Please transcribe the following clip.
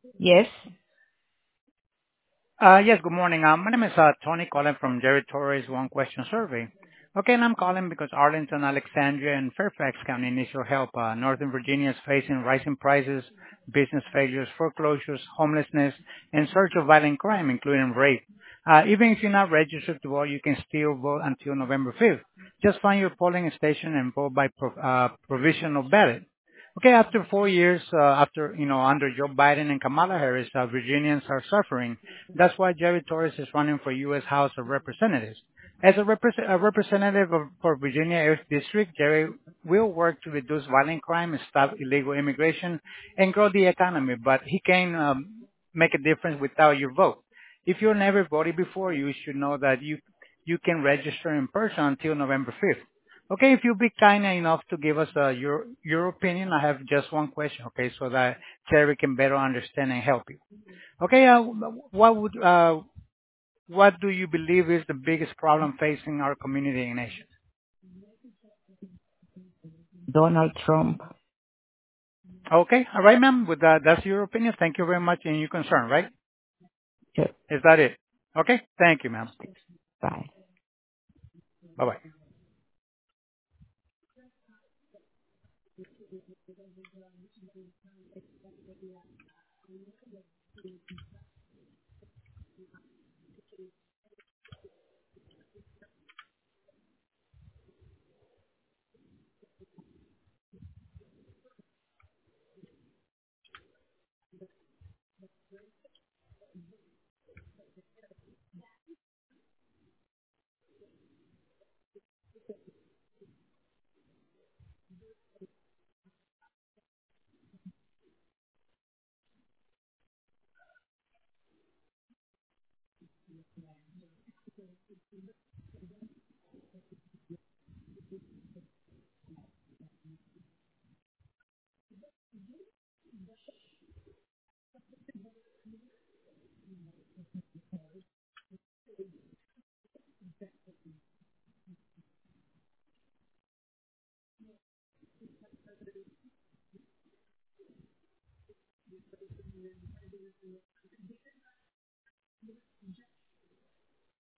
Yes. Yes, good morning. My name is Tony calling from Jerry Torres One Question Survey. Okay, and I'm calling because Arlington, Alexandria, and Fairfax County needs your help. Northern Virginia is facing rising prices, business failures, foreclosures, homelessness, and surge of violent crime, including rape. Even if you're not registered to vote, you can still vote until November 5th. Just find your polling station and vote by provisional ballot. Okay, after 4 years, under Joe Biden and Kamala Harris, Virginians are suffering. That's why Jerry Torres is running for U.S. House of Representatives. As a representative for Virginia 8th District, Jerry will work to reduce violent crime, stop illegal immigration, and grow the economy, but he can make a difference without your vote. If you've never voted before, you should know that you can register in person until November 5th. Okay, if you'll be kind enough to give us your opinion, I have just one question, okay, so that Jerry can better understand and help you. Okay, what do you believe is the biggest problem facing our community and nation? Donald Trump. Okay, all right, ma'am. With that's your opinion. Thank you very much, and your concern, right? Sure. Is that it? Okay, thank you, ma'am. Bye. Bye bye.